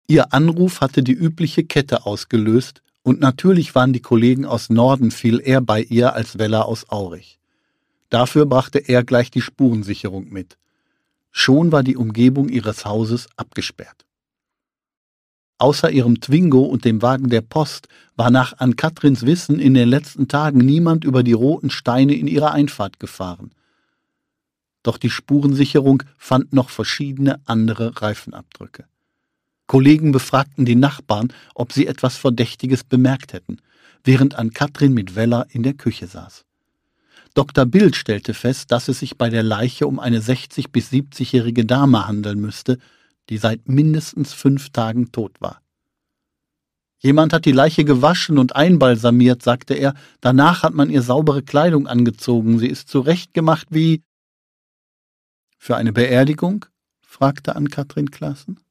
Ihr Anruf hatte die übliche Kette ausgelöst, und natürlich waren die Kollegen aus Norden viel eher bei ihr als Weller aus Aurich. Dafür brachte er gleich die Spurensicherung mit. Schon war die Umgebung ihres Hauses abgesperrt. Außer ihrem Twingo und dem Wagen der Post war nach Ann-Kathrins Wissen in den letzten Tagen niemand über die roten Steine in ihre Einfahrt gefahren. Doch die Spurensicherung fand noch verschiedene andere Reifenabdrücke. Kollegen befragten die Nachbarn, ob sie etwas Verdächtiges bemerkt hätten, während Ann-Kathrin mit Weller in der Küche saß. Dr. Bild stellte fest, dass es sich bei der Leiche um eine 60- bis 70-jährige Dame handeln müsste, die seit mindestens 5 Tagen tot war. »Jemand hat die Leiche gewaschen und einbalsamiert«, sagte er. »Danach hat man ihr saubere Kleidung angezogen. Sie ist zurechtgemacht wie...« »Für eine Beerdigung?« fragte Ann-Kathrin Claassen.